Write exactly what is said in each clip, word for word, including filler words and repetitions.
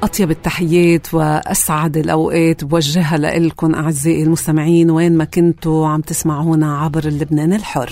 أطيب التحيات وأسعد الأوقات بوجهها لكم أعزائي المستمعين وين ما كنتوا عم تسمعونا عبر اللبنان الحر.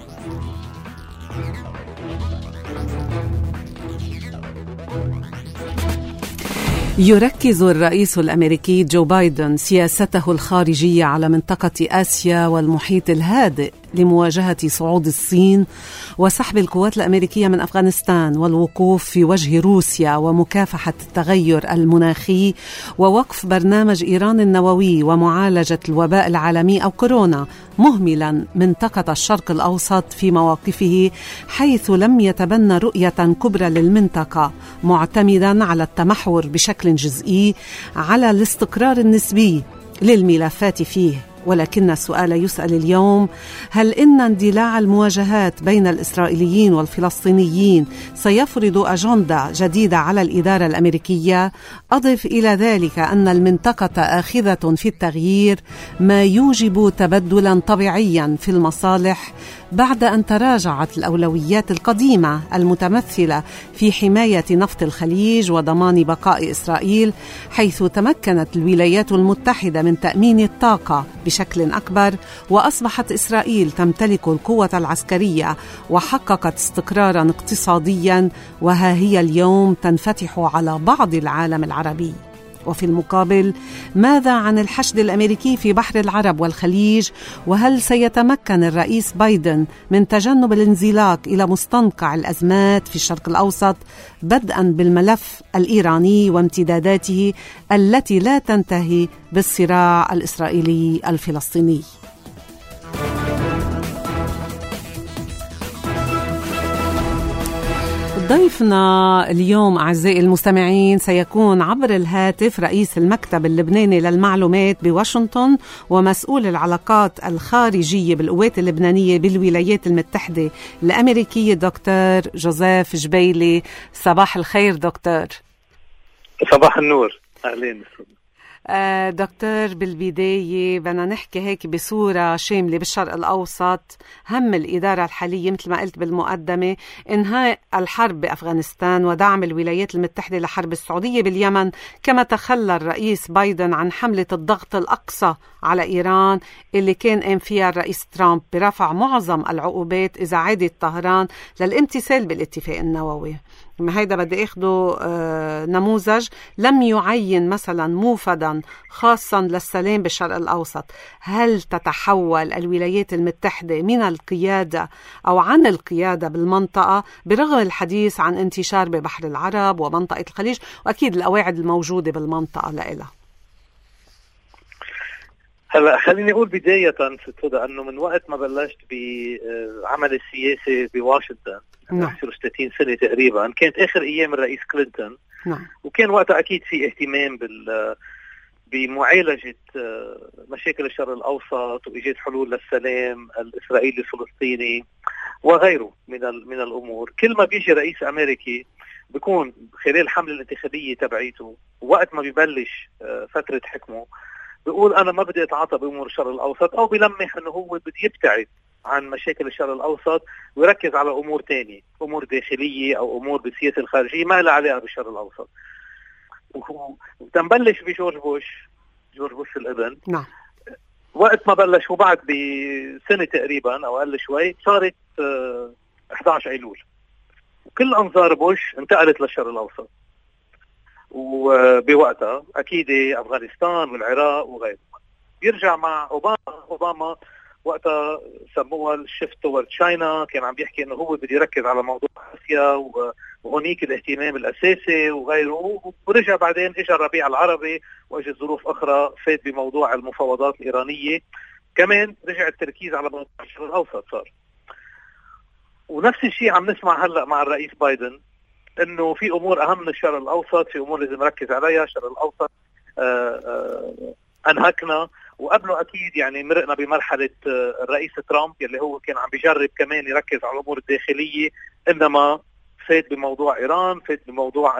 يركز الرئيس الأمريكي جو بايدن سياسته الخارجية على منطقة آسيا والمحيط الهادئ لمواجهة صعود الصين وسحب القوات الأمريكية من أفغانستان والوقوف في وجه روسيا ومكافحة التغير المناخي ووقف برنامج إيران النووي ومعالجة الوباء العالمي أو كورونا، مهملا منطقة الشرق الأوسط في مواقفه حيث لم يتبنى رؤية كبرى للمنطقة معتمدا على التمحور بشكل جزئي على الاستقرار النسبي للملفات فيه. ولكن السؤال يسأل اليوم: هل إن اندلاع المواجهات بين الإسرائيليين والفلسطينيين سيفرض أجندة جديدة على الإدارة الأمريكية؟ أضف إلى ذلك أن المنطقة آخذة في التغيير، ما يوجب تبدلا طبيعيا في المصالح بعد أن تراجعت الأولويات القديمة المتمثلة في حماية نفط الخليج وضمان بقاء إسرائيل، حيث تمكنت الولايات المتحدة من تأمين الطاقة بشكل أكبر، وأصبحت إسرائيل تمتلك القوة العسكرية وحققت استقرارا اقتصاديا، وها هي اليوم تنفتح على بعض العالم العربي. وفي المقابل، ماذا عن الحشد الأمريكي في بحر العرب والخليج؟ وهل سيتمكن الرئيس بايدن من تجنب الانزلاق إلى مستنقع الأزمات في الشرق الأوسط، بدءا بالملف الإيراني وامتداداته التي لا تنتهي بالصراع الإسرائيلي الفلسطيني؟ ضيفنا اليوم أعزائي المستمعين سيكون عبر الهاتف رئيس المكتب اللبناني للمعلومات بواشنطن ومسؤول العلاقات الخارجية بالقوات اللبنانية بالولايات المتحدة الأمريكية دكتور جوزيف جبيلي. صباح الخير دكتور. صباح النور، أهلين. آه دكتور، بالبداية بدنا نحكي هيك بصورة شاملة بالشرق الأوسط. هم الإدارة الحالية مثل ما قلت بالمقدمة إنهاء الحرب بأفغانستان ودعم الولايات المتحدة لحرب السعودية باليمن، كما تخلى الرئيس بايدن عن حملة الضغط الأقصى على إيران اللي كان قام فيها الرئيس ترامب برفع معظم العقوبات إذا عادت طهران للامتثال بالاتفاق النووي. ما هيدا بدي اخده آه نموذج لم يعين مثلا موفدا خاصا للسلام بالشرق الأوسط. هل تتحول الولايات المتحدة من القيادة أو عن القيادة بالمنطقة برغم الحديث عن انتشار ببحر العرب ومنطقة الخليج وأكيد القواعد الموجودة بالمنطقة لإلها؟ هلا خليني أقول بداية ست هدى أنه من وقت ما بلشت بعمل السياسي بواشنطن نعم. ثلاثين سنة تقريبا، كانت آخر أيام الرئيس كلينتون. نعم. وكان وقتها أكيد في اهتمام بال بمعالجة مشاكل الشرق الأوسط وإيجاد حلول للسلام الإسرائيلي الفلسطيني وغيره من من الأمور. كل ما بيجي رئيس أمريكي بيكون خلال الحملة الانتخابية تبعيته وقت ما بيبلش فترة حكمه بيقول أنا ما بدي أتعاطى بأمور الشرق الأوسط، أو بيلمح أنه هو بده يبتعد عن مشاكل الشرق الأوسط ويركز على أمور تانية، أمور داخلية أو أمور بالسياسة الخارجية ما لها علاقة بالشرق الأوسط. وتنبلش بجورج بوش جورج بوش الابن. نعم. وقت ما بلش وبعد بسنة تقريبا أو أقل شوي صارت إحدى عشر أيلول، وكل أنظار بوش انتقلت للشرق الأوسط، وبوقتها أكيد أفغانستان والعراق وغيره. بيرجع مع أوباما أوباما وقتها سموها الشيفت تورد تشاينا، كان عم بيحكي انه هو بده يركز على موضوع اسيا وهونيك الاهتمام الاساسي وغيره. ورجع بعدين اجى الربيع العربي واجت ظروف اخرى فات بموضوع المفاوضات الايرانيه، كمان رجع التركيز على موضوع الشرق الاوسط صار. ونفس الشيء عم نسمع هلا مع الرئيس بايدن انه في امور اهم من الشرق الاوسط، في امور لازم نركز عليها. الشرق الاوسط آآ آآ انهكنا، وقبله أكيد يعني مرقنا بمرحلة الرئيس ترامب اللي هو كان عم بيجرب كمان يركز على الأمور الداخلية، إنما فات بموضوع إيران، فات بموضوع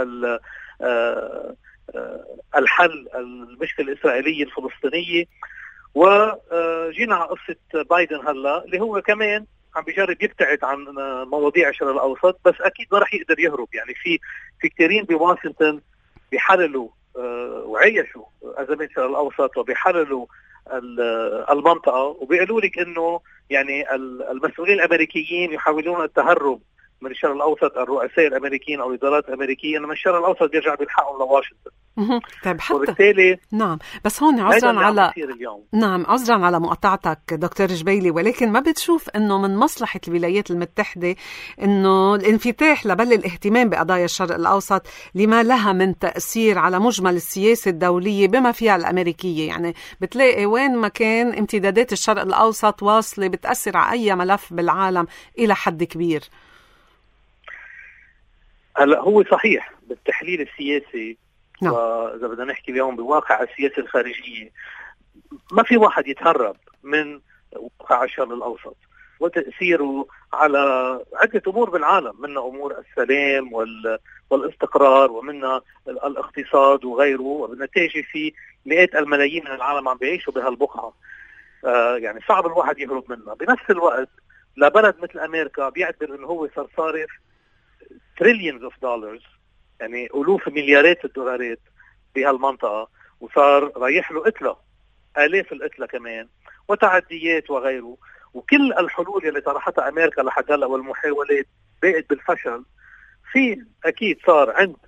الحل المشكلة الإسرائيلية الفلسطينية. وجينا على قصة بايدن هلا اللي هو كمان عم بيجرب يبتعد عن مواضيع الشرق الأوسط، بس أكيد ما رح يقدر يهرب. يعني في في كثيرين بواشنطن بيحللوا وعيشوا أزمات الشرق الأوسط وبيحللوا المنطقة، وبيقولوا لك إنه يعني المسؤولين الأمريكيين يحاولون التهرب من الشرق الأوسط، الرؤساء الأمريكيين أو الإدارات الأمريكية، إنما الشرق الأوسط بيرجع بالحقهم لواشنطن. طيب حتى وبالتالي نعم، بس هون عذرا على نعم عذرا على مقاطعتك دكتور جبيلي، ولكن ما بتشوف انه من مصلحة الولايات المتحدة انه الانفتاح لبل الاهتمام بقضايا الشرق الاوسط لما لها من تأثير على مجمل السياسة الدولية بما فيها الامريكية؟ يعني بتلاقي وين ما كان امتدادات الشرق الاوسط واصلة بتأثر على اي ملف بالعالم الى حد كبير. هلا هو صحيح بالتحليل السياسي، نعم. وإذا بدنا نحكي اليوم بواقع السياسة الخارجية، ما في واحد يتهرب من واقع الشرق الأوسط وتأثيره على عدة أمور بالعالم، منها أمور السلام والاستقرار، ومنها الاقتصاد وغيره، وبالنتيجة في مئات الملايين من العالم عم بيعيشوا بهالبقعة. آه يعني صعب الواحد يهرب منها. بنفس الوقت لبلد مثل أمريكا بيعتبر إنه هو صار صارف تريليونز اوف دولارز، يعني ألوف مليارات الدولارات بهالمنطقة، وصار رايح له قتلة، آلاف القتلة كمان، وتعديات وغيره، وكل الحلول اللي طرحتها أمريكا لحد هلا والمحاولات باءت بالفشل. في أكيد صار عند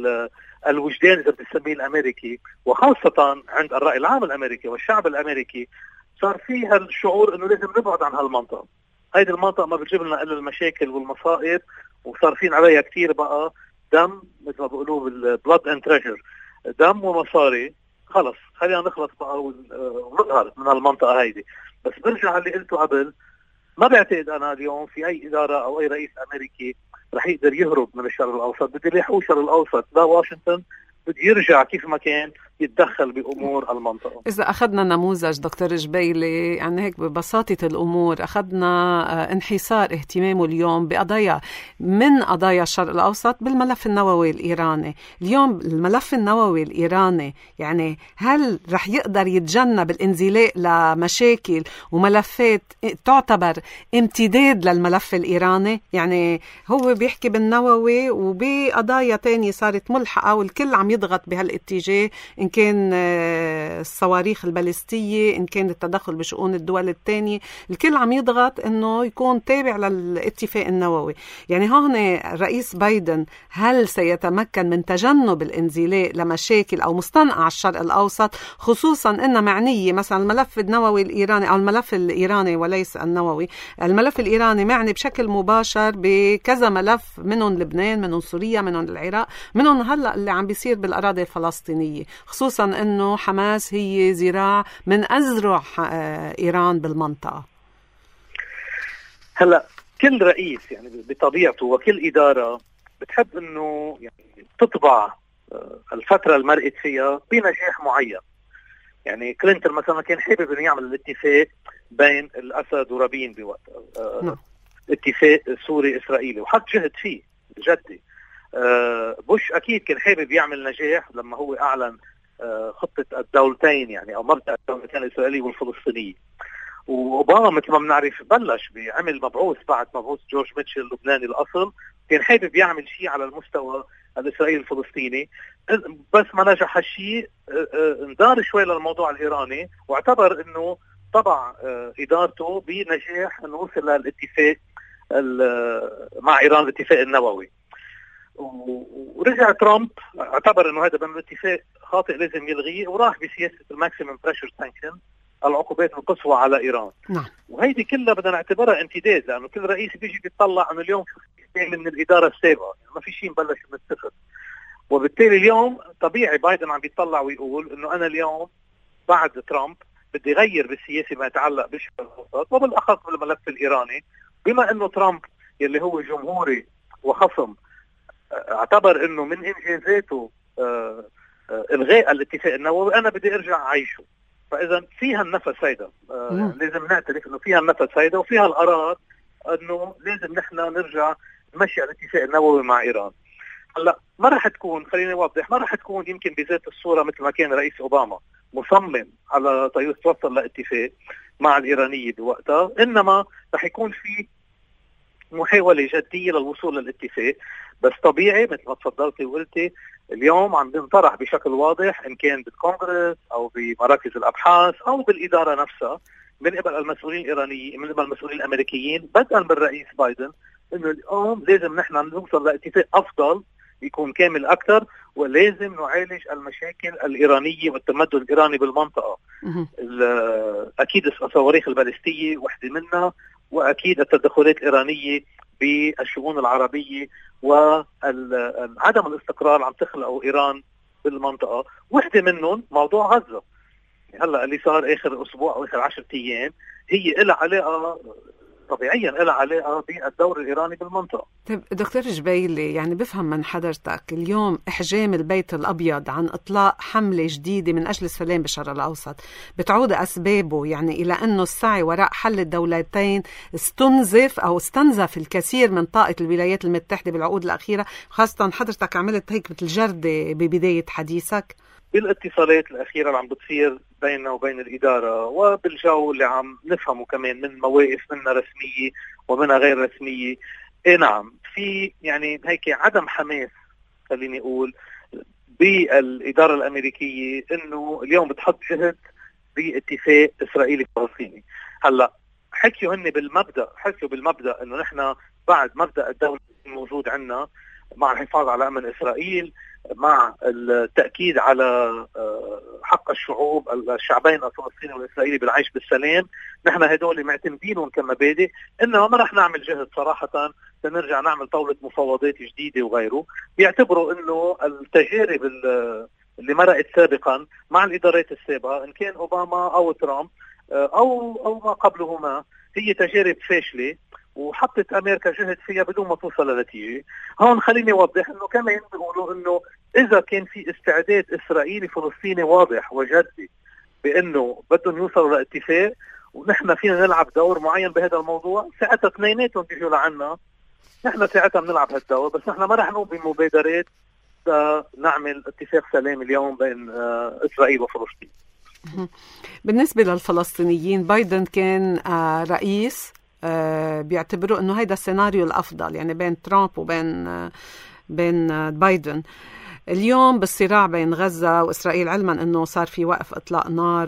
الوجدان إذا بتسميه الأمريكي، وخاصة عند الرأي العام الأمريكي والشعب الأمريكي، صار في هالشعور إنه لازم نبعد عن هالمنطقة. هيدي المنطقة ما بتجيب لنا إلا المشاكل والمصائب، وصارفين عليها كتير بقى دم، مثل ما بيقولوا بالبلاد اند تريجر، دم ومصاري. خلص خلينا نخلص بقى ونظهر من المنطقة هيدي. بس برجع اللي قلته قبل، ما بعتقد أنا اليوم في أي إدارة أو أي رئيس أمريكي رح يقدر يهرب من الشرق الأوسط. بده يحول الشرق الأوسط لا واشنطن، بده يرجع كيف ما كان يتدخل بأمور المنطقة. إذا أخذنا نموذج دكتور جبيلي، يعني هيك ببساطة الأمور، أخذنا انحسار اهتمامه اليوم بقضايا من قضايا الشرق الأوسط بالملف النووي الإيراني. اليوم الملف النووي الإيراني يعني هل رح يقدر يتجنب الانزلاق لمشاكل وملفات تعتبر امتداد للملف الإيراني؟ يعني هو بيحكي بالنووي وبقضايا تانية صارت ملحقة، والكل عم يضغط بهالاتجاه، إن كان الصواريخ البالستية، إن كان التدخل بشؤون الدول الثانية، الكل عم يضغط إنه يكون تابع للاتفاق النووي. يعني هون الرئيس بايدن هل سيتمكن من تجنب الانزلاق لمشاكل أو مستنقع الشرق الأوسط، خصوصا إنها معنية مثلا الملف النووي الإيراني أو الملف الإيراني وليس النووي، الملف الإيراني معني بشكل مباشر بكذا ملف، منهم لبنان، منهم سوريا، منهم العراق، منهم هلأ اللي عم بيصير بالأراضي الفلسطينية، خصوصا أنه حماس هي ذراع من أزرع إيران بالمنطقة. هلأ كل رئيس يعني بطبيعته وكل إدارة بتحب أنه يعني تطبع الفترة المرقت فيها بنجاح معين. يعني كلينتون مثلا كان حابب أنه يعمل الاتفاق بين الأسد ورابين بوقتها، نعم. اتفاق سوري إسرائيلي، وحط جهد فيه جدي. بوش أكيد كان حابب يعمل نجاح لما هو أعلن خطة الدولتين، يعني أو مبدأ الدولتين الإسرائيلية والفلسطينية. وأوباما مثل ما بنعرف بلش بعمل مبعوث بعد مبعوث جورج ميتشل اللبناني الأصل، كان حابب يعمل شيء على المستوى الإسرائيلي الفلسطيني، بس ما نجح هالشيء. اندار شوي للموضوع الإيراني، واعتبر أنه طبع إدارته بنجاح أنه وصل للاتفاق مع إيران، الاتفاق النووي. ورجع ترامب اعتبر انه هذا من الاتفاق خاطئ لازم يلغيه، وراح بسياسه الماكسيمم بريشر سانكشن، العقوبات القصوى على ايران. نعم. وهيدي كلها بدنا نعتبرها امتداد، لانه كل رئيس بيجي بيطلع انه اليوم شو من الاداره السابقه، يعني ما في شيء مبلش من الصفر. وبالتالي اليوم طبيعي بايدن عم بيطلع ويقول انه انا اليوم بعد ترامب بدي غير بالسياسه ما يتعلق بالشرق الاوسط وبالاخص بالملف الايراني، بما انه ترامب يلي هو جمهوري وخصم اعتبر انه من انجازاته آه آه الغاء الاتفاق النووي، انا بدي ارجع اعيشه. فاذا فيها النفس هيدا، آه لازم نعترف انه فيها النفس هيدا وفيها القرار انه لازم نحن نرجع نمشي على الاتفاق النووي مع ايران. هلا ما راح تكون، خليني اوضح، ما راح تكون يمكن بذات الصوره مثل ما كان رئيس اوباما مصمم على توصل لاتفاق مع الايرانيه بوقتها، انما راح يكون في محاولة جدية للوصول للاتفاق. بس طبيعي مثل ما تفضلتي وقلتي اليوم عم بنطرح بشكل واضح إن كان بالكونغرس أو بمراكز الأبحاث أو بالإدارة نفسها من قبل المسؤولين الإيرانيين من قبل المسؤولين الأمريكيين بدءا بالرئيس بايدن، إنه اليوم لازم نحن نوصل لاتفاق أفضل يكون كامل أكثر، ولازم نعالج المشاكل الإيرانية والتمدد الإيراني بالمنطقة. أكيد الصواريخ البالستية واحدة منها، وأكيد التدخلات الإيرانية بالشؤون العربية وعدم الاستقرار عم تخلقه إيران بالمنطقة. واحدة منهم موضوع غزة. هلأ اللي صار آخر أسبوع أو آخر عشرة أيام هي إلها علاقة طبيعيا إلها علاقة بالدور الإيراني بالمنطقة. طيب دكتور جبيلي، يعني بفهم من حضرتك اليوم إحجام البيت الأبيض عن إطلاق حملة جديدة من أجل السلام بالشرق الأوسط بتعود أسبابه يعني إلى أنه السعي وراء حل الدولتين استنزف أو استنزف الكثير من طاقة الولايات المتحدة بالعقود الأخيرة، خاصة حضرتك عملت هيك مثل جردة ببداية حديثك بالاتصالات الأخيرة اللي عم بتصير بيننا وبين الإدارة، وبالجو اللي عم نفهمه كمان من مواقف منها رسمية ومنها غير رسمية. إيه نعم، في يعني هيك عدم حماس خليني أقول بالإدارة الأمريكية إنه اليوم بتحط جهد باتفاق إسرائيلي فلسطيني. هلا حكيوا هن بالمبدأ حكيوا بالمبدأ إنه نحن بعد مبدأ الدولة الموجود عندنا مع الحفاظ على أمن إسرائيل، مع التأكيد على حق الشعوب الشعبين الفلسطيني والإسرائيلي بالعيش بالسلام، نحن هدول معتمدينهم كمبادئ، إنما ما رح نعمل جهد صراحة لنرجع نعمل طاولة مفاوضات جديدة وغيره. بيعتبروا إنه التجارب اللي مرقت سابقا مع الإدارات السابقة إن كان أوباما أو ترامب أو أو ما قبلهما هي تجارب فاشلة، وحطت أمريكا جهد فيها بدون ما توصل لنتيجة. هون خليني أوضح إنه كمان بيقولوا إنه إذا كان في استعداد إسرائيلي فلسطيني واضح وجدي بإنه بدهم يوصلوا لاتفاق ونحن فينا نلعب دور معين بهذا الموضوع، ساعتها اثنيناتهم بيجوا لعنا، نحن ساعتها بنلعب هالدور، بس نحن ما رح نقوم بمبادرات نعمل اتفاق سلام اليوم بين إسرائيل وفلسطين. بالنسبة للفلسطينيين، بايدن كان رئيس بيعتبروا انه هيدا السيناريو الافضل يعني بين ترامب وبين بين بايدن. اليوم بالصراع بين غزة واسرائيل، علما انه صار في وقف اطلاق نار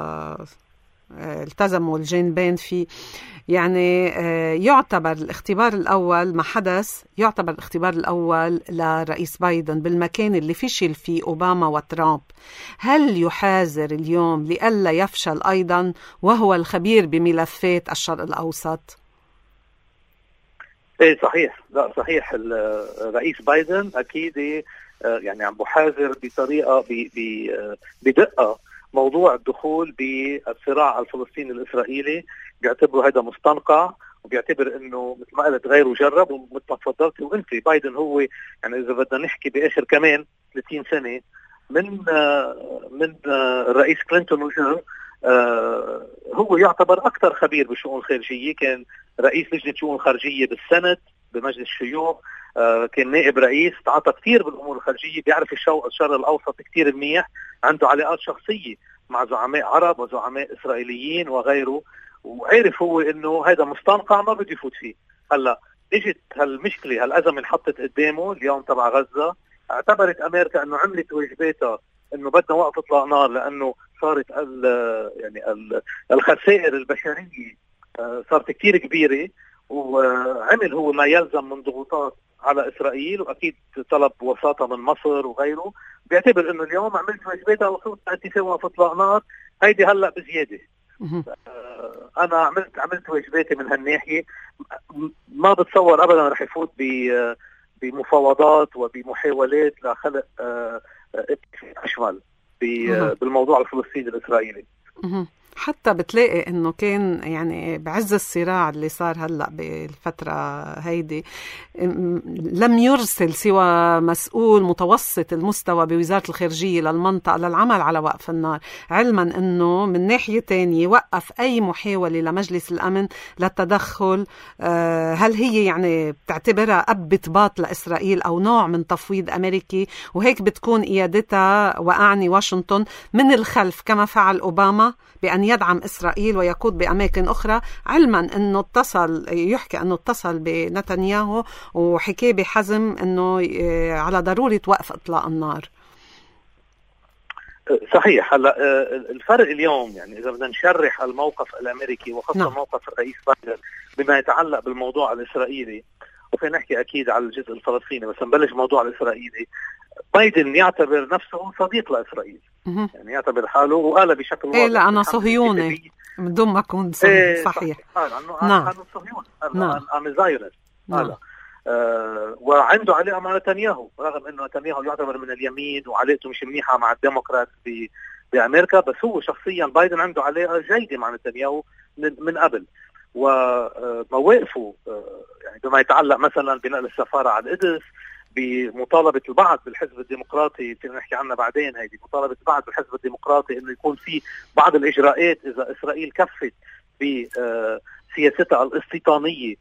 والتزموا الجانبين فيه، يعني يعتبر الاختبار الاول ما حدث يعتبر الاختبار الاول لرئيس بايدن بالمكان اللي فشل فيه اوباما وترامب. هل يحاذر اليوم لئلا يفشل ايضا وهو الخبير بملفات الشرق الاوسط؟ ايه صحيح، لا صحيح، الرئيس بايدن اكيد يعني عم بحاذر بطريقه بدقه موضوع الدخول بالصراع الفلسطيني الإسرائيلي. بيعتبروا هذا مستنقع، وبيعتبر انه مثل ما قلت غيره جرب، ومثل ما تفضلتي وانت بايدن هو يعني اذا بدنا نحكي باخر كمان ثلاثين سنة من من الرئيس كلينتون وجو، هو يعتبر اكثر خبير بالشؤون الخارجيه. كان رئيس لجنه شؤون خارجيه بالسنت بمجلس الشيوخ، كان نائب رئيس، تعاطى كثير بالامور الخارجيه، بيعرف الشرق الاوسط كثير منيح، عنده علاقات شخصيه مع زعماء عرب وزعماء اسرائيليين وغيره، وعرف هو انه هذا مستنقع ما بده يفوت فيه. هلا اجت هالمشكله هالازمه اللي حطت قدامه اليوم تبع غزه، اعتبرت امريكا انه عملت واجباتها انه بدنا وقف اطلاق نار، لانه صارت ال يعني ال الخسائر البشريه صارت كثير كبيره، وعمل هو ما يلزم من ضغوطات على اسرائيل، واكيد طلب وساطه من مصر وغيره. بيعتبر انه اليوم عملت واجباتها وصلت اتفاق وقف اطلاق نار، هيدي هلا بزياده. انا عملت عملت واجباتي من هالناحيه، ما بتصور ابدا رح يفوت بمفاوضات وبمحاولات لخلق اتفاق اشمل بالموضوع الفلسطيني الاسرائيلي. حتى بتلاقي انه كان يعني بعز الصراع اللي صار هلا بالفتره هيدي لم يرسل سوى مسؤول متوسط المستوى بوزاره الخارجيه للمنطقه للعمل على وقف النار، علما انه من ناحيه تانية وقف اي محاوله لمجلس الامن للتدخل. هل هي يعني بتعتبرها أب باط لاسرائيل او نوع من تفويض امريكي، وهيك بتكون قيادتها واعني واشنطن من الخلف كما فعل اوباما بان يدعم إسرائيل ويقود بأماكن أخرى، علما أنه اتصل يحكي أنه اتصل بنتنياهو وحكي بحزم أنه على ضرورة وقف إطلاق النار. صحيح. هلا الفرق اليوم يعني إذا بدنا نشرح الموقف الأمريكي وخاصة نعم. موقف الرئيس بايدن بما يتعلق بالموضوع الإسرائيلي، وفي نحكي أكيد على الجزء الفلسطيني، بس نبلش موضوع الإسرائيلي. بايدن يعتبر نفسه صديق لإسرائيل، مه. يعني يعتبر حاله وقال بشكل واضح إيه لا أنا صهيوني من دون ما أكون صحيح. صحيح. قال أنه أنا صهيوني، أنا أنا زايرس. قال آه وعنده علاقة مع نتنياهو، رغم أنه نتنياهو يعتبر من اليمين وعلاقته مش منيحة مع الديمقراط بأمريكا، بس هو شخصيا بايدن عنده علاقة جيدة مع نتنياهو من قبل. ومواقفه يعني بما يتعلق مثلا بنقل السفارة على القدس، بمطالبة البعض بالحزب الديمقراطي فينا نحكي عنها بعدين، هيدي مطالبة البعض بالحزب الديمقراطي انه يكون في بعض الاجراءات اذا اسرائيل كفت بسياستها الاستيطانية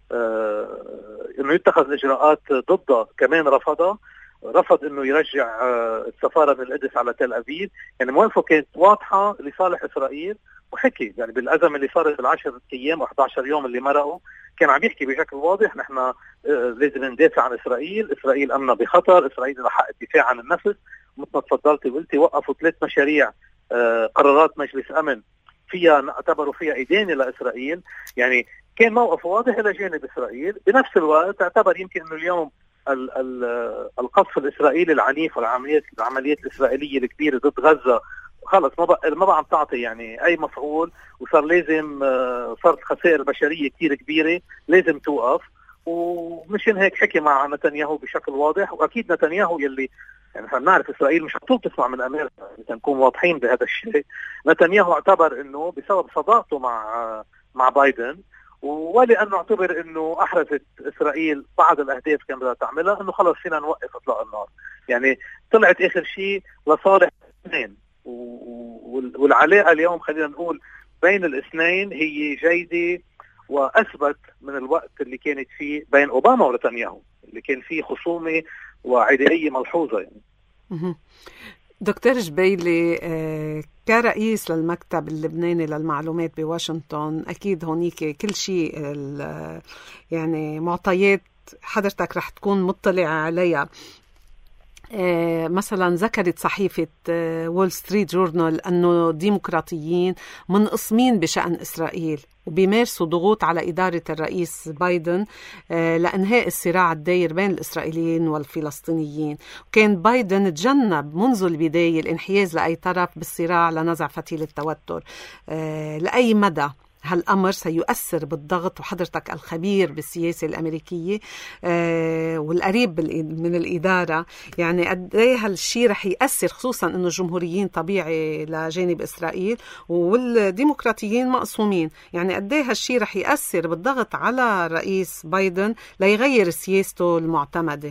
انه يتخذ اجراءات ضدها، كمان رفضها. رفض انه يرجع السفارة من القدس على تل ابيب، يعني مواقفه كانت واضحة لصالح اسرائيل. وحكي يعني بالأزمة اللي صارت بالعشر أيام وأحد عشر يوم اللي مرقوا، كان عم يحكي بشكل واضح نحن لازم ندافع عن إسرائيل، إسرائيل أمنا بخطر، إسرائيل لها حق الدفاع عن النفس. مثل ما تفضلتي وقلتي وقفوا ثلاث مشاريع قرارات مجلس أمن فيها اعتبروا فيها إدانة لإسرائيل. يعني كان موقف واضح إلى جانب إسرائيل. بنفس الوقت اعتبر يمكن أنه اليوم ال ال القصف الإسرائيلي العنيف والعمليات العمليات الإسرائيلية الكبيرة ضد غزة خلص ما بقى ما بقى عم تعطي يعني اي مفعول، وصار لازم صارت خسائر بشريه كثير كبيره لازم توقف. ومشان هيك حكي مع نتنياهو بشكل واضح. واكيد نتنياهو يلي يعني احنا بنعرف اسرائيل مش هتطول تسمع من امريكا، نكون واضحين بهذا الشيء. نتنياهو اعتبر انه بسبب صداقته مع مع بايدن، ولانه اعتبر انه احرزت اسرائيل بعض الاهداف كان بدها تعملها، انه خلص فينا نوقف اطلاق النار. يعني طلعت اخر شيء لصالح الاثنين. والعلاقة اليوم خلينا نقول بين الاثنين هي جيدة وأثبت من الوقت اللي كانت فيه بين أوباما ونتنياهو، اللي كان فيه خصومة وعدائية ملحوظة. يعني دكتور جبيلي، كرئيس للمكتب اللبناني للمعلومات بواشنطن، أكيد هونيك كل شيء يعني معطيات حضرتك رح تكون مطلع عليها. آه مثلا ذكرت صحيفة آه وول ستريت جورنال أنه ديمقراطيين منقسمين بشأن إسرائيل وبيمارسوا ضغوط على إدارة الرئيس بايدن آه لإنهاء الصراع الداير بين الإسرائيليين والفلسطينيين. وكان بايدن تجنب منذ البداية الانحياز لأي طرف بالصراع لنزع فتيل التوتر. آه لأي مدى هالأمر سيؤثر بالضغط، وحضرتك الخبير بالسياسة الأمريكية آه والقريب من الإدارة، يعني قد ايه هالشيء رح يأثر، خصوصا إنه الجمهوريين طبيعي لجانب إسرائيل والديمقراطيين مقسومين، يعني قد ايه هالشيء رح يأثر بالضغط على الرئيس بايدن ليغير سياسته المعتمدة؟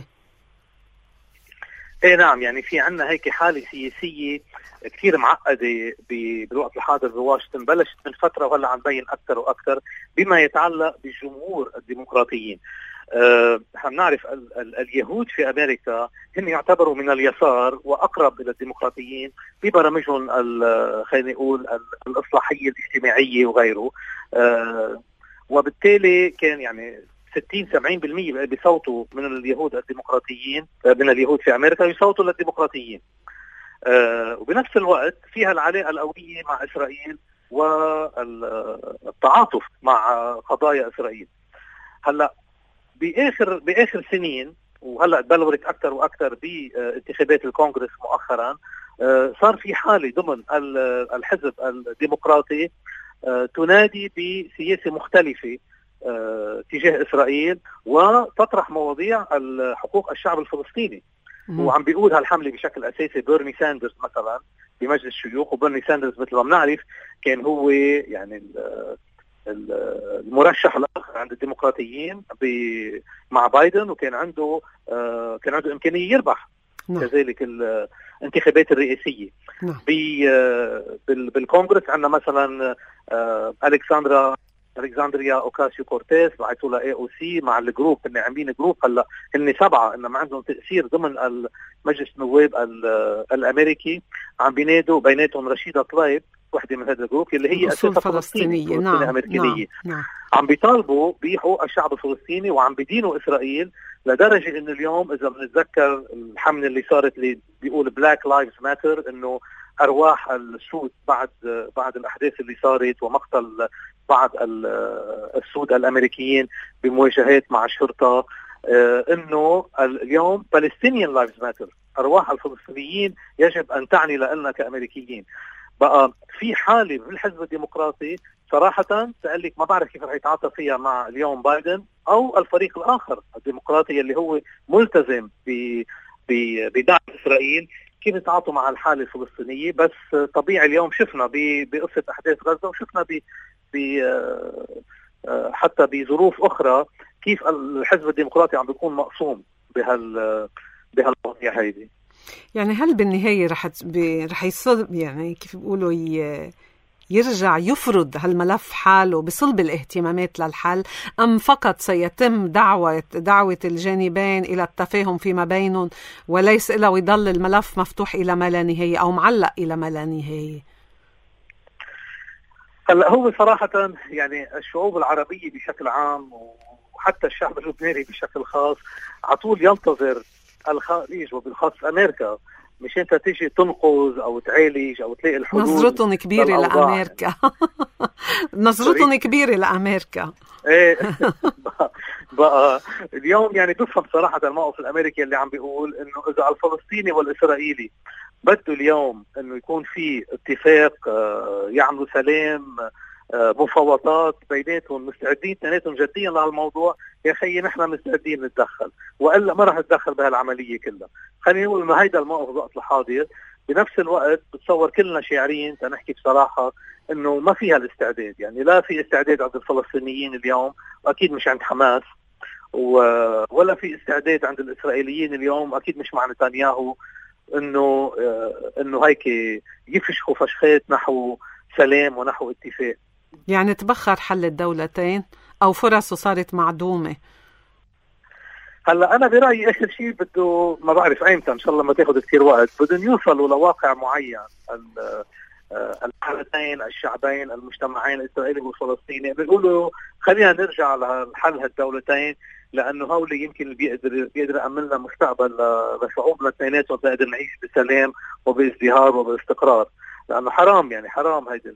ايه نعم، يعني في عنا هيك حالة سياسية كثير معقدة بالوقت الحاضر بواشنطن، بلشت من فترة وهلا عم بين أكثر وأكثر بما يتعلق بالجمهور الديمقراطيين. أه نعرف ال ال اليهود في أمريكا هم يعتبروا من اليسار وأقرب إلى الديمقراطيين ببرامجهم خلينا نقول الإصلاحية الاجتماعية وغيره. أه وبالتالي كان يعني ستين سبعين بالمئة بيصوتوا من اليهود الديمقراطيين، من اليهود في أمريكا يصوتوا للديمقراطيين. أه وبنفس الوقت فيها العلاقة القوية مع إسرائيل والتعاطف مع قضايا إسرائيل. هلا بآخر بآخر سنين وهلا تبلورت أكثر وأكثر بانتخابات الكونغرس مؤخرا، أه صار في حالة ضمن الحزب الديمقراطي أه تنادي بسياسة مختلفة أه تجاه إسرائيل وتطرح مواضيع حقوق الشعب الفلسطيني. وعم بيقول هالحملة بشكل أساسي بيرني ساندرز مثلا بمجلس الشيوخ، وبيرني ساندرز مثل ما بنعرف كان هو يعني المرشح الآخر عند الديمقراطيين مع بايدن، وكان عنده آه كان عنده إمكانية يربح نعم. كذلك الانتخابات الرئاسية نعم. بالكونغرس عندنا مثلا آه ألكسندرا الكسندريا اوكاسيو كورتيز بعثوا لها اي او سي مع الجروب اللي عاملين جروب هلا هن سبعه انما عندهم تاثير ضمن مجلس النواب الامريكي، عم بينادوا بيناتهم رشيده طليب وحده من هذا الجروب اللي هي اساسا فلسطينيه نعم امريكيه نعم. نعم. عم بيطالبوا بحقوق الشعب الفلسطيني وعم بيدينوا اسرائيل لدرجه انه اليوم اذا بنتذكر الحمله اللي صارت اللي بيقول بلاك لايفز ماتر انه ارواح السود بعد بعد الاحداث اللي صارت ومقتل بعض السود الامريكيين بمواجهات مع الشرطه، انه اليوم Palestinian Lives Matter، ارواح الفلسطينيين يجب ان تعني لنا كامريكيين. بقى في حاله بالحزب الديمقراطي صراحه تقول لك ما بعرف كيف رح يتعاطى فيها مع اليوم بايدن او الفريق الاخر الديمقراطي اللي هو ملتزم ب بدعم اسرائيل، كيف يتعاطوا مع الحاله الفلسطينيه. بس طبيعي اليوم شفنا بقصه احداث غزه وشفنا ب حتى بظروف اخرى كيف الحزب الديمقراطي عم بيكون مقسوم بهال بهالمواضيع هيدي. يعني هل بالنهايه رح رح يصير يعني كيف بيقولوا يرجع يفرض هالملف حاله بصلب الاهتمامات للحل، أم فقط سيتم دعوة دعوة الجانبين إلى التفاهم فيما بينهم وليس إلا ويضل الملف مفتوح إلى ما لا نهاية أو معلق إلى ما لا نهاية؟ هلا هو صراحة يعني الشعوب العربية بشكل عام وحتى الشعب اللبناني بشكل خاص عطول ينتظر الخارج وبالخاص أمريكا مش انت تيجي تنقذ او تعالج او تلاقي الحلول. نظرتهم كبيره لامريكا نظرتهم كبيره لامريكا ايه بقى اليوم يعني بفهم صراحه الموقف الامريكي اللي عم بيقول انه اذا الفلسطيني والاسرائيلي بده اليوم انه يكون في اتفاق يعملوا سلام مفاوضات بيناتهم مستعدين اثنيناتهم جديا لهالموضوع، يا خيي نحن مستعدين نتدخل والا ما راح نتدخل بهالعمليه كلها. خلينا نقول انه هيدا الموقف الوقت الحاضر. بنفس الوقت بتصور كلنا شاعرين تنحكي بصراحه انه ما فيها الاستعداد، يعني لا في استعداد عند الفلسطينيين اليوم واكيد مش عند حماس، ولا في استعداد عند الاسرائيليين اليوم اكيد مش مع نتنياهو انه انه هيك يفشخوا فشخات نحو سلام ونحو اتفاق. يعني تبخر حل الدولتين أو فرصه صارت معدومة. هلا أنا برأيي آخر شيء بده ما بعرف أيمتى إن شاء الله ما تاخد كثير وقت بدهم يوصلوا لواقع معين. الحالتين الشعبين المجتمعين الإسرائيلي والفلسطيني بيقولوا خلينا نرجع لحل هالدولتين لأنه هولي يمكن اللي بيقدر بيقدر يأمن لنا مستقبل لشعوبنا اثنيناتهم نقدر نعيش بسلام وبازدهار وباستقرار. لأنه حرام يعني حرام هيدي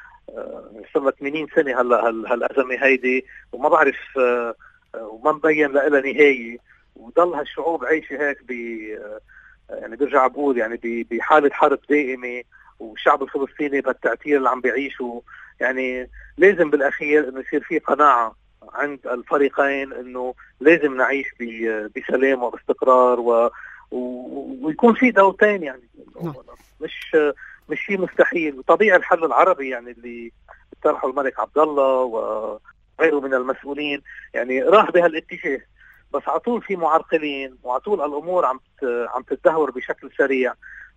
صار لها ثمانين سنة هلا هالأزمة هيدي وما بعرف وما مبين لها نهاية وضل هالشعوب عايشة هيك ب يعني برجع بقول يعني بحالة حرب دائمة، والشعب الفلسطيني بالتعتير اللي عم بيعيشوا. يعني لازم بالأخير إنه يصير في قناعة عند الفريقين إنه لازم نعيش بسلام وباستقرار و... ويكون في دولتين يعني مش مش شيء مستحيل. وطبيعي الحل العربي يعني اللي اقترحه الملك عبد الله وغيره من المسؤولين يعني راح بهالاتجاه، بس على في معرقلين وعلى طول الامور عم عم تتدهور بشكل سريع.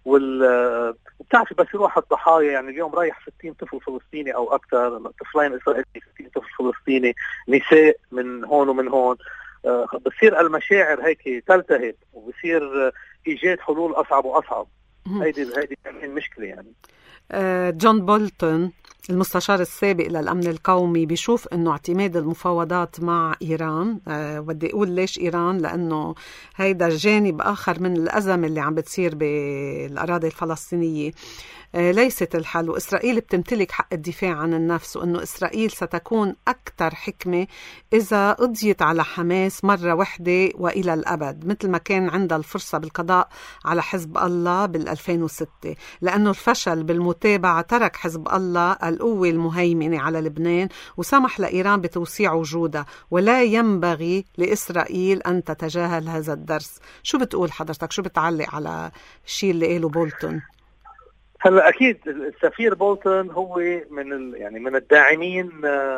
وال بتعرف بس يروح الضحايا يعني اليوم رايح ستين طفل فلسطيني او اكثر، طفلين اسرائيلي ستين طفل فلسطيني، نساء من هون ومن هون. آه بصير المشاعر هيك تلتهب وبصير ايجاد حلول اصعب واصعب. هيدي هيدي المشكله يعني. آه جون بولتون المستشار السابق للأمن القومي بيشوف أنه اعتماد المفاوضات مع إيران، أه بدي أقول ليش إيران، لأنه هيدا جانب آخر من الأزمة اللي عم بتصير بالأراضي الفلسطينية، أه ليست الحل. وإسرائيل بتمتلك حق الدفاع عن النفس، وأنه إسرائيل ستكون أكثر حكمة إذا قضيت على حماس مرة واحدة وإلى الأبد، مثل ما كان عندها الفرصة بالقضاء على حزب الله بالألفين وستة، لأنه الفشل بالمتابعة ترك حزب الله القوة المهيمنة على لبنان وسمح لإيران بتوسيع وجودها، ولا ينبغي لإسرائيل أن تتجاهل هذا الدرس. شو بتقول حضرتك؟ شو بتعلق على الشيء اللي قاله بولتون؟ هلا أكيد السفير بولتون هو من ال... يعني من الداعمين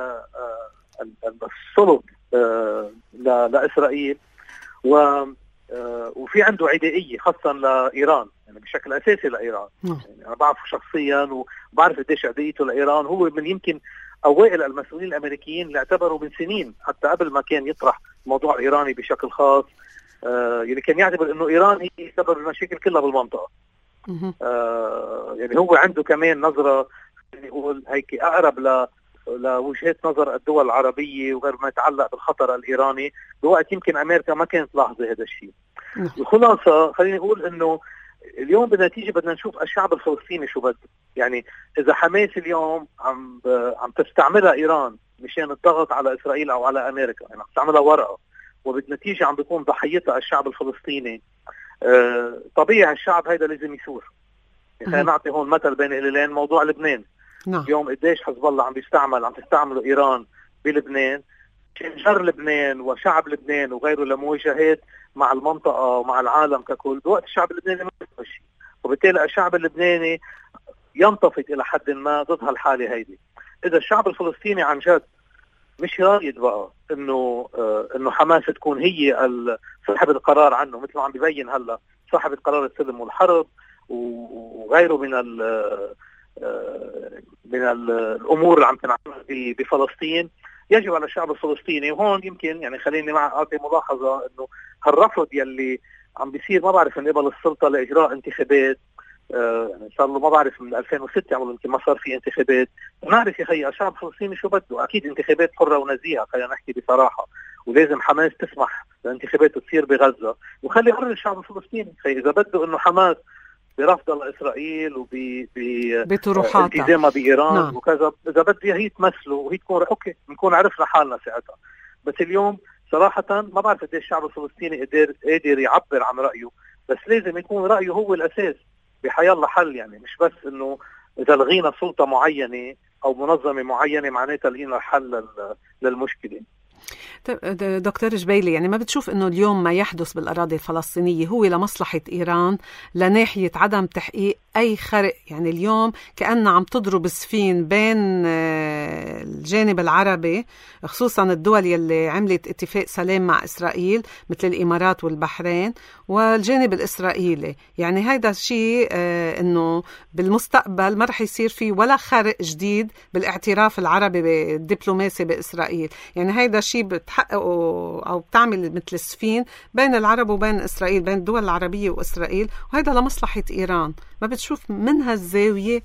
الصلب لإسرائيل، و وفي عنده عدائية خاصة لإيران يعني بشكل أساسي لإيران. يعني أنا بعرفه شخصيا وبعرف قديش عدائيته لإيران. هو من يمكن اوائل المسؤولين الامريكيين اللي اعتبروا من سنين حتى قبل ما كان يطرح الموضوع الايراني بشكل خاص، آه يعني كان يعتبر انه ايران هي سبب المشاكل كلها بالمنطقه. آه يعني هو عنده كمان نظره نقول هيك اقرب ل لوجهة نظر الدول العربية وغير ما يتعلق بالخطر الإيراني بوقت يمكن أمريكا ما كانت لاحظة هذا الشيء. الخلاصة خليني أقول إنه اليوم بالنتيجة بدنا نشوف الشعب الفلسطيني شو بده. يعني إذا حماس اليوم عم عم تستعملها إيران مشان الضغط على إسرائيل أو على أمريكا، يعني عم تستعملها ورقة، وبالنتيجة عم بيكون ضحيتها الشعب الفلسطيني، آه طبيعي الشعب هيدا لازم يثور. خلينا نعطي هون مثل بين الهلالين، موضوع لبنان. نعم. اليوم قديش حزب الله عم بيستعمل عم تستعمله إيران بلبنان شجر لبنان وشعب لبنان وغيره لمواجهات مع المنطقة ومع العالم ككل، بوقت الشعب اللبناني ما يسوي شيء، وبالتالي الشعب اللبناني ينتفض إلى حد ما ضد هالحالة هيدي. إذا الشعب الفلسطيني عن جد مش رايد بقى إنه آه إنه حماس تكون هي صاحب القرار عنه، مثل ما عم بيبين هلا صاحب قرار السلم والحرب وغيره من ال من الامور اللي عم تنعمل بفلسطين، يجب على الشعب الفلسطيني. وهون يمكن يعني خليني مع اعطي ملاحظه انه هالرفض يلي عم بيصير ما بعرف من قبل السلطه لاجراء انتخابات، يعني صار له ما بعرف من ألفين وستة عمل يمكن ما صار في انتخابات. نعرف يا خي الشعب الفلسطيني شو بده، اكيد انتخابات حره ونزيهه، خلينا نحكي بصراحه، ولازم حماس تسمح لانتخابات تصير بغزه وخلي حر الشعب الفلسطيني. خي اذا بده انه حماس برفضها لإسرائيل وبالتزامها بإيران نعم. وكذا، إذا بدي هي تمثله وهي تكون أوكي نكون عرفنا حالنا ساعتها. بس اليوم صراحة ما بعرف قد ايش الشعب الفلسطيني قادر قادر يعبر عن رأيه، بس لازم يكون رأيه هو الأساس بحياة الله حل. يعني مش بس إنه إذا لغينا سلطة معينة أو منظمة معينة معناتها لقينا حل للمشكلة. دكتور جبيلي، يعني ما بتشوف انه اليوم ما يحدث بالاراضي الفلسطينيه هو لمصلحه ايران لناحيه عدم تحقيق اي خرق؟ يعني اليوم كأنها عم تضرب سفين بين الجانب العربي، خصوصا الدول يلي عملت اتفاق سلام مع اسرائيل مثل الامارات والبحرين، والجانب الاسرائيلي. يعني هيدا الشيء انه بالمستقبل ما رح يصير فيه ولا خرق جديد بالاعتراف العربي بالدبلوماسي باسرائيل. يعني هيدا الشيء بتحققه او بتعمل مثل السفين بين العرب وبين اسرائيل، بين الدول العربيه واسرائيل، وهيدا لمصلحه ايران. ما بتشوف من هالزاويه؟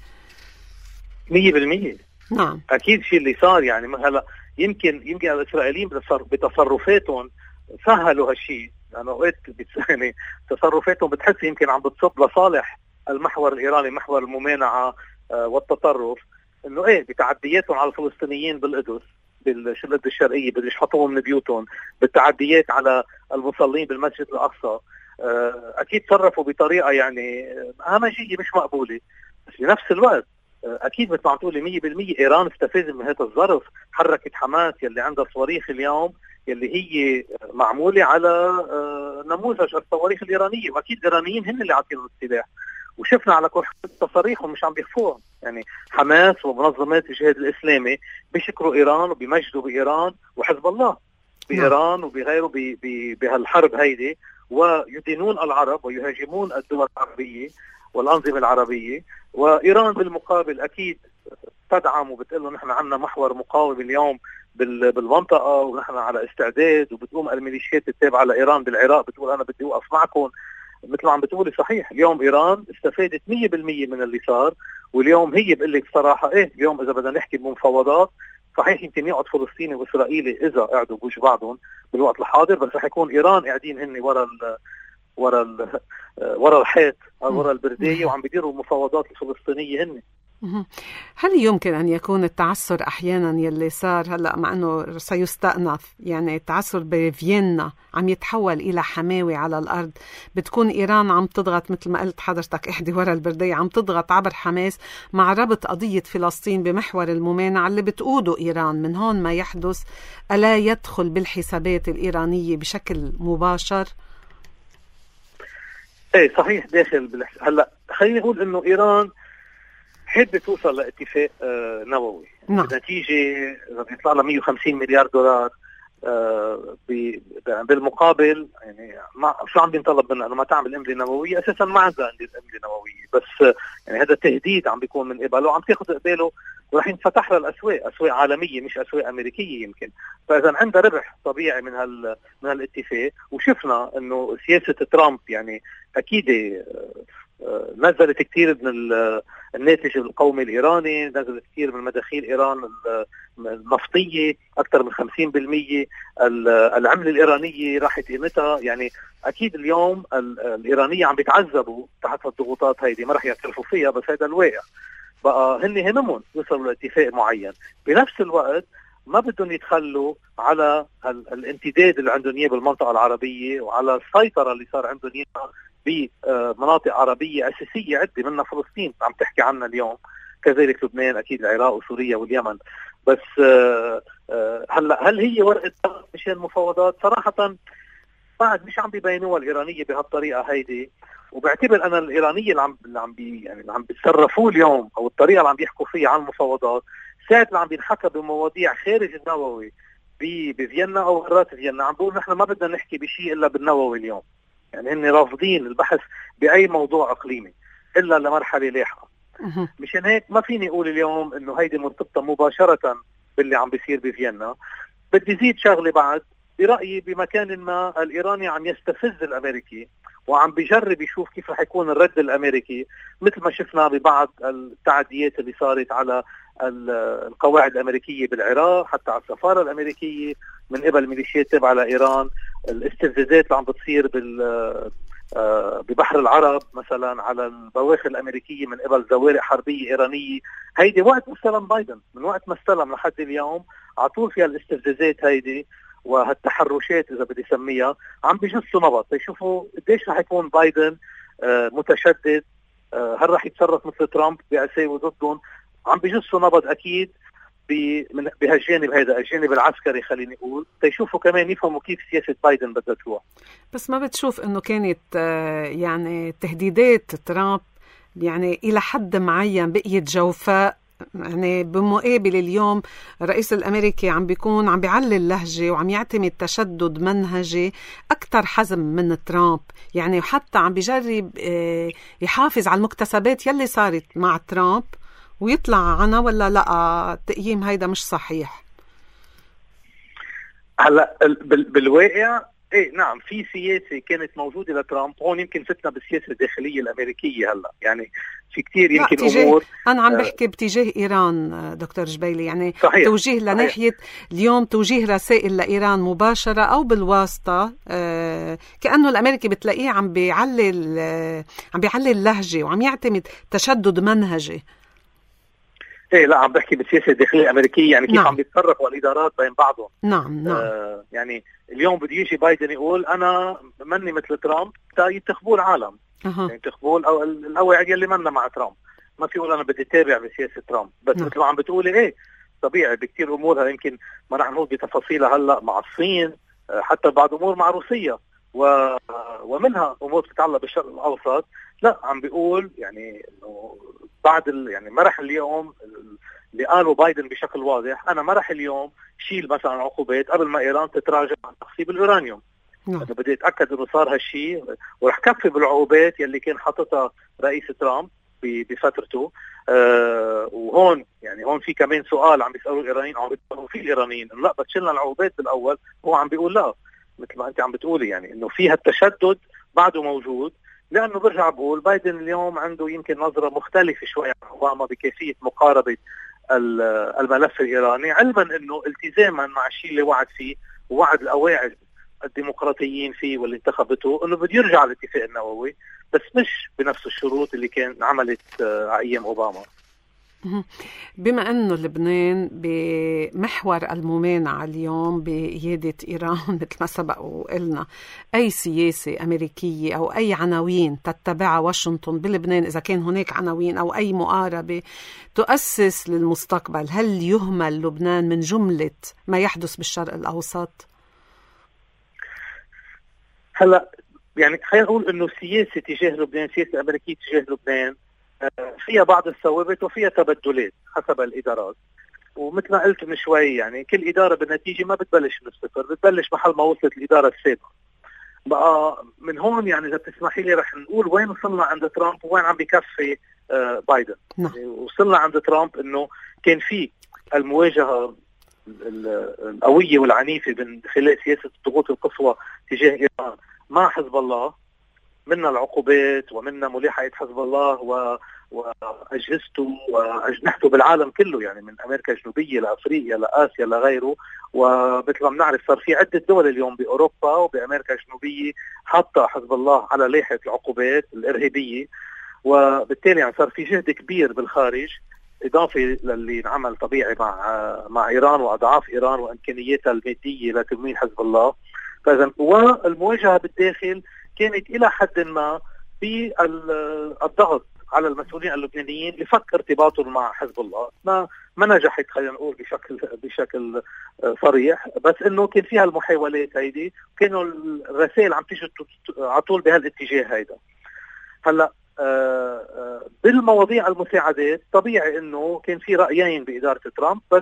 مية بالمية نعم اكيد شيء اللي صار. يعني هلا يمكن يمكن الاسرائيليين بتصرفاتهم سهلوا هالشيء، لانه اوقات يعني تصرفاتهم بتحس يمكن عم بتصب لصالح المحور الايراني، محور الممانعه والتطرف، انه ايه بتعدياتهم على الفلسطينيين بالقدس بالشلة الشرقية بدهم يحطوهم من بيوتهم، بالتعديات على المصلين بالمسجد الأقصى، أكيد تصرفوا بطريقة يعني همجية مش مقبولة. بس بنفس الوقت أكيد مثل ما عم تقولي مية بالمية إيران استفادت من هذا الظرف، حركت حماس يلي عندها صواريخ اليوم يلي هي معمولة على نموذج الصواريخ الإيرانية، وأكيد الإيرانيين هن اللي عاطينهم السلاح، وشفنا على كل تصاريحهم مش عم بيخفوها. يعني حماس ومنظمات الجهاد الإسلامي بيشكروا إيران وبيمجدوا بإيران وحزب الله بإيران وبغيره بهالحرب هيدي، ويدينون العرب ويهاجمون الدول العربية والأنظمة العربية، وإيران بالمقابل أكيد تدعم وبتقول له نحن عندنا محور مقاوم اليوم بالمنطقة ونحن على استعداد، وبتقوم الميليشيات التابعة لإيران بالعراق بتقول أنا بدي أوقف معكم. مثل ما عم بتقولي صحيح، اليوم إيران استفادت مية بالمية من اللي صار، واليوم هي بقول لك صراحة إيه اليوم إذا بدنا نحكي بمفاوضات صحيح يمكن يقعد فلسطيني وإسرائيلي إذا قعدوا بوجه بعضهم بالوقت الحاضر، بس رح يكون إيران قاعدين هن ورا ال ورا ال ورا الحيط أو ورا البردية وعم بيديروا المفاوضات الفلسطينية هن. هل يمكن أن يكون التعثر أحيانا يلي صار هلأ مع أنه سيستأنف، يعني التعثر بفيينا عم يتحول إلى حماوي على الأرض، بتكون إيران عم تضغط مثل ما قلت حضرتك إحدى ورا البردية، عم تضغط عبر حماس مع ربط قضية فلسطين بمحور الممانعة اللي بتقوده إيران؟ من هون ما يحدث ألا يدخل بالحسابات الإيرانية بشكل مباشر؟ ايه صحيح داخل بالحساب. هلأ خليني أقول إنه إيران حابة توصل لاتفاق آه نووي. نعم. النتيجة إذا بيطلع لها مية وخمسين مليار دولار آه بالمقابل يعني ما شو عم بينطلب منها انه ما تعمل قنبله نوويه، اساسا ما عندها قنبله نوويه، بس يعني هذا تهديد عم بيكون من قبله وعم تاخذ قباله، وراح ينفتح لها الاسواق، اسواق عالميه مش اسواق امريكيه يمكن. فاذا عندها ربح طبيعي من هال من هالاتفاق. وشفنا انه سياسه ترامب يعني اكيد نزلت كثير من الناتج القومي الإيراني، نزلت كثير من مداخيل إيران النفطية، أكثر من خمسين بالمئة العملة الإيرانية راحت قيمتها. يعني أكيد اليوم الإيرانية عم بيتعذبوا تحت الضغوطات هيدي، ما راح يعترفوا فيها بس هذا الواقع. بقى هن هممهم يوصلوا لاتفاق معين، بنفس الوقت ما بدهم يتخلوا على الامتداد اللي عندهم اياه بالمنطقه العربيه وعلى السيطره اللي صار عندهم اياها بمناطق عربيه اساسيه عده، منها فلسطين عم تحكي عنها اليوم، كذلك لبنان، اكيد العراق وسوريا واليمن. بس هلا هل هي ورقه مشان المفاوضات؟ صراحه بعد مش عم بيبينوها الايرانيه بهالطريقه هيدي. وبعتبر انا الايرانيه اللي عم اللي عم بي يعني اللي عم بيتصرفوا اليوم او الطريقه اللي عم بيحكوا فيها عن المفاوضات، ساعة اللي عم بينحكى بمواضيع خارج النووي بفيينا او برات فيينا، عم بيقول نحن ما بدنا نحكي بشيء الا بالنووي اليوم. يعني هن رافضين البحث باي موضوع اقليمي الا لمرحله لاحقه. مشان هيك ما فيني اقول اليوم انه هيدي مرتبطه مباشره باللي عم بيصير بفيينا. بدي زيد شغله بعد، برأيي بمكان ما الإيراني عم يستفز الأمريكي وعم بيجرب يشوف كيف رح يكون الرد الأمريكي، مثل ما شفنا ببعض التعديات اللي صارت على القواعد الأمريكية بالعراق، حتى على السفارة الأمريكية من قبل ميليشيات تابعة لإيران، الاستفزازات اللي عم بتصير بال ببحر العرب مثلا على البواخر الأمريكية من قبل زوارق حربية إيرانية. هيدي وقت ما استلم بايدن، من وقت ما استلم لحد اليوم عطول فيها الاستفزازات هيدي وهالتحرشات إذا بدي سميها، عم بيجسوا نبض تيشوفوا قديش رح يكون بايدن آه متشدد، آه هل رح يتصرف مثل ترامب بأساوي ضدهم. عم بيجسوا نبض أكيد بهالجانب هذا الجانب العسكري خليني أقول، تيشوفوا كمان يفهموا كيف سياسة بايدن بدها تروح. بس ما بتشوف إنه كانت آه يعني تهديدات ترامب يعني إلى حد معين بقيت جوفاء؟ يعني بمقابل اليوم الرئيس الأمريكي عم بيكون عم بيعلي اللهجة وعم يعتمد تشدد منهجي أكتر حزم من ترامب، يعني حتى عم بيجرب يحافظ على المكتسبات يلي صارت مع ترامب ويطلع عنها، ولا لا التقييم هيدا مش صحيح؟ هلا بالواقع ايه نعم، في سياسه كانت موجوده لترامب. هون يمكن فتنا بالسياسه الداخليه الامريكيه. هلا يعني في كتير يمكن امور، انا عم بحكي باتجاه ايران دكتور جبيلي، يعني صحيح. توجيه لناحيه اليوم توجيه رسائل لايران مباشره او بالواسطه، آه كانه الامريكي بتلاقيه عم بيعلي عم بيعلي اللهجه وعم يعتمد تشدد منهجي. ايه لا، عم بحكي بالسياسه الداخليه الامريكيه، يعني كيف نعم. عم بيتصرفوا الادارات بين بعضهم. نعم نعم. آه يعني اليوم بده يجي بايدن يقول انا مني مثل ترامب، تا ينتخبوه العالم، أه. يعني ينتخبوه او الاوعيه اللي منا مع ترامب. ما في يقول انا بدي اتابع بسياسه ترامب، بس نعم. مثل ما عم بتقولي ايه طبيعي بكثير امورها يمكن ما رح نقول بتفاصيلها هلا مع الصين، حتى بعض امور مع روسيا و... ومنها امور تتعلق بالشرق الاوسط. لا عم بيقول يعني انه بعد ال... يعني ما رح اليوم اللي قالوا بايدن بشكل واضح، انا ما رح اليوم شيل مثلا عقوبات قبل ما ايران تتراجع عن تخصيب اليورانيوم. انا بدي اتاكد انه صار هالشيء، ورح كفي بالعقوبات يلي كان حاططها رئيس ترامب بفترته. آه وهون يعني هون في كمان سؤال عم بيسالوا الايرانيين، عم بيسالوا في الايرانيين لا بتشلنا العقوبات بالاول، هو عم بيقول لا، مثل ما انت عم بتقولي يعني انه فيها التشدد بعده موجود. لانه برجع بقول بايدن اليوم عنده يمكن نظره مختلفه شوي عن اوباما بكيفيه مقاربه الملف الايراني، علما انه التزاما مع الشيء اللي وعد فيه ووعد القواعد الديمقراطيين فيه واللي انتخبته انه بده يرجع على الاتفاق النووي، بس مش بنفس الشروط اللي كان عملت على ايام اوباما. بما أنه لبنان بمحور الممانعة اليوم بقيادة إيران مثل ما سبق وقلنا، أي سياسة أمريكية أو أي عناوين تتبعها واشنطن بلبنان، إذا كان هناك عناوين أو أي مقاربة تؤسس للمستقبل، هل يهمل لبنان من جملة ما يحدث بالشرق الأوسط؟ هلأ يعني خلينا نقول أنه سياسة تجاه لبنان، سياسة الأمريكية تجاه لبنان فيها بعض الثوابت وفيها تبدلات حسب الإدارات. ومثل ما قلت من شوي يعني كل إدارة بالنتيجة ما بتبلش من الصفر، بتبلش محل ما وصلت الإدارة السابقة. بقى من هون يعني إذا بتسمحي لي رح نقول وين وصلنا عند ترامب وين عم بكفي آه بايدن. يعني وصلنا عند ترامب إنه كان في المواجهة القوية والعنيفة من خلال سياسة الضغوط القصوى تجاه إيران مع حزب الله، منا العقوبات ومنا ملاحقة حزب الله و وأجهزته وأجنحته بالعالم كله، يعني من أمريكا الجنوبية لأفريقيا لآسيا لغيره. ومثل ما بنعرف صار في عدة دول اليوم بأوروبا وبأمريكا الجنوبية حتى حزب الله على لائحة العقوبات الإرهابية، وبالتالي يعني صار في جهد كبير بالخارج إضافة للي انعمل طبيعي مع مع إيران وأضعاف إيران وإمكانياتها المادية لتمويل حزب الله. فإذا والمواجهة بالداخل كانت إلى حد ما بالضغط على المسؤولين اللبنانيين لفك ارتباطهم مع حزب الله. ما ما نجحت خلينا نقول بشكل بشكل صريح، بس انه كان فيها المحاولات هيدي، كانوا الرسائل عم تيجي على طول بهالاتجاه هيدا. هلا بالمواضيع المساعدات طبيعي انه كان في رايين باداره ترامب، بس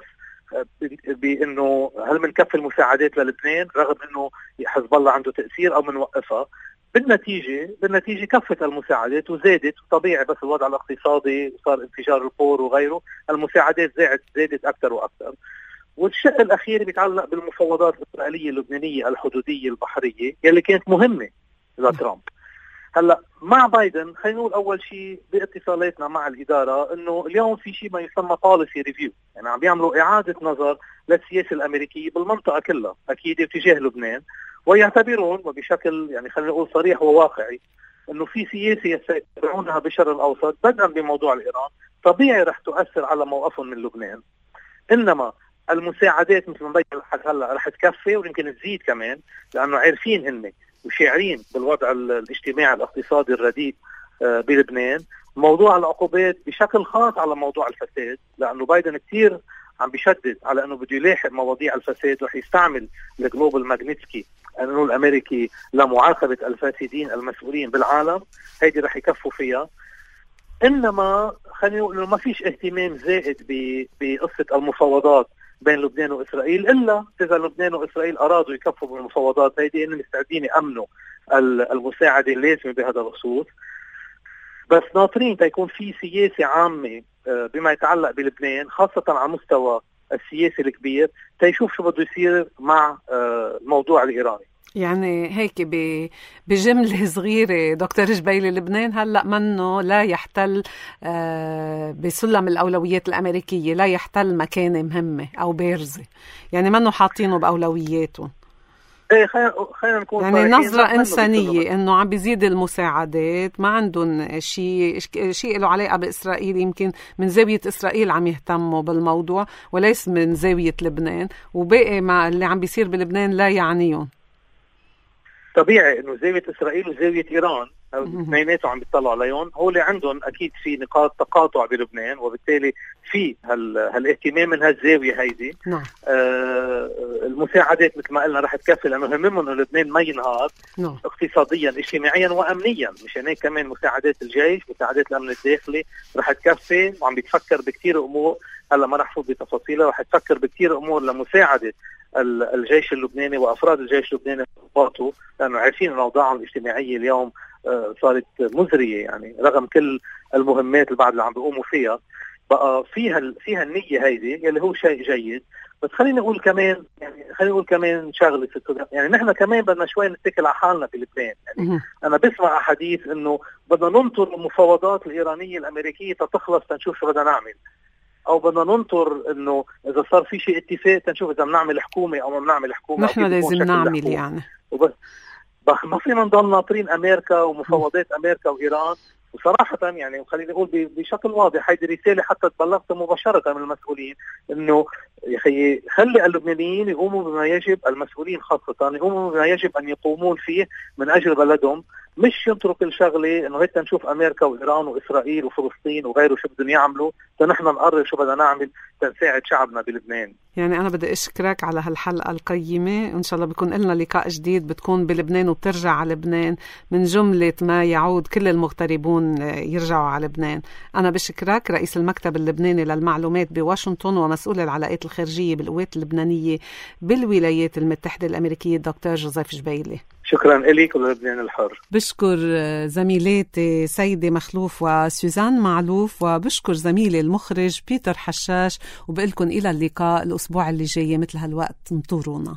بانه هل بنكفي المساعدات للبنان رغم انه حزب الله عنده تاثير او بنوقفها. بالنتيجة بالنتيجة كفت المساعدات وزادت، طبيعي بس الوضع الاقتصادي وصار انفجار البور وغيره، المساعدات زادت زادت أكثر وأكثر. والشق الأخير بيتعلق بالمفاوضات الإسرائيلية اللبنانية الحدودية البحرية يلي كانت مهمة لترامب. هلا مع بايدن خلينا نقول أول شيء باتصالاتنا مع الإدارة إنه اليوم في شيء ما يسمى policy review، يعني عم بيعملوا إعادة نظر للسياسة الأمريكية بالمنطقة كلها أكيد اتجاه لبنان، ويعتبرون وبشكل يعني خلينا نقول صريح وواقعي انه في سياسه يتبعونها بالشرق الاوسط بدءا بموضوع الايران طبيعي رح تؤثر على موقفهم من لبنان. انما المساعدات مثل ما بين هلا رح تكفي ويمكن تزيد كمان، لانه عارفين هن وشاعرين بالوضع الاجتماعي الاقتصادي الرديء بلبنان. موضوع العقوبات بشكل خاص على موضوع الفساد، لانه بايدن كثير عم بيشدد على انه بده يلاحق مواضيع الفساد، رح يستعمل الجلوبال ماغنيتسكي القانون الامريكي لمعاقبه الفاسدين المسؤولين بالعالم، هيدي رح يكفوا فيها. انما خلينا نقول انه ما فيش اهتمام زائد بقصه المفاوضات بين لبنان واسرائيل، الا اذا لبنان واسرائيل ارادوا يكفوا بالمفاوضات هيدي انهم مستعدين يامنوا المساعده اللازمه بهذا الخصوص. بس ناطرين تيكون في سياسه عامه بما يتعلق بلبنان خاصه على مستوى السياسي الكبير تيشوف شو بده يصير مع الموضوع الإيراني. يعني هيك بجملة صغيرة دكتور جبيلي، لبنان هلأ منه لا يحتل بسلم الأولويات الأمريكية، لا يحتل مكانة مهمة أو بارزة، يعني منه حاطينه بأولوياته. ايه خلينا نكون يعني نظرة إنسانية إنه عم بيزيد المساعدات، ما عندهم شيء شيء له علاقة بإسرائيل، يمكن من زاوية إسرائيل عم يهتموا بالموضوع وليس من زاوية لبنان، وباقي مع اللي عم بيصير بلبنان لا يعنيهم. طبيعي إنه زاوية إسرائيل وزاوية إيران اثنيناتهم عم بيطلعوا عليهم، هو اللي عندهم أكيد في نقاط تقاطع بلبنان، وبالتالي في هال هالاهتمام من هالزاوية هيدي. نعم. آه المساعدات مثل ما قلنا رح تكفي، لأنه همهم إنه لبنان ما ينهار نعم. اقتصاديا اجتماعيا وأمنيا، مشان هيك كمان مساعدات الجيش مساعدات الأمن الداخلي رح تكفي، وعم بيتفكر بكتير أمور هلا ما رح فوت بتفاصيلها، رح تفكر بكتير أمور لمساعدة الجيش اللبناني وأفراد الجيش اللبناني وضباطه، لأنه عارفين أن أوضاعهم الاجتماعية اليوم صارت مزرية، يعني رغم كل المهمات اللي بعد اللي عم بيقوموا فيها بقى فيها فيها النية هيدي اللي هو شيء جيد. بس خلينا نقول كمان يعني خلينا نقول كمان شغلة يعني نحن كمان بدنا شوي نتكل على حالنا بلبنان. يعني أنا بسمع أحاديث إنه بدنا ننطر المفاوضات الإيرانية الأمريكية تتخلص تنشوف شو بدنا نعمل، او بدنا ننطر انه اذا صار في شيء اتفاق تنشوف اذا بنعمل حكومه او ما بنعمل حكومه. نحن لازم نعمل يعني وبس ما فينا نضل ناطرين امريكا ومفاوضات امريكا وايران. وصراحه يعني وخليني اقول بشكل واضح هيدي رساله حتى تبلغت مباشره من المسؤولين، انه يا اخي خلي اللبنانيين يقوموا بما يجب، المسؤولين خاصه يقوموا بما يجب ان يقومون فيه من اجل بلدهم، مش ينطروا كل شغله انه هيك نشوف امريكا وايران واسرائيل وفلسطين وغيره شو بدهم يعملوا، فنحن نقرر شو بدنا نعمل تنساعد شعبنا بلبنان. يعني انا بدي اشكرك على هالحلقه القيمه، وان شاء الله بيكون لنا لقاء جديد بتكون بلبنان وبترجع على لبنان من جمله ما يعود كل المغتربون يرجعوا على لبنان. انا بشكرك رئيس المكتب اللبناني للمعلومات بواشنطن ومسؤول العلاقات الخارجيه بالقوات اللبنانيه بالولايات المتحده الامريكيه دكتور جوزيف جبيلي. شكرا لك ولبنان الحر. بشكر زميلاتي سيدة مخلوف وسوزان معلوف، وبشكر زميلي المخرج بيتر حشاش، وبقلكن إلى اللقاء الأسبوع اللي جاي مثل هالوقت، انطرونا.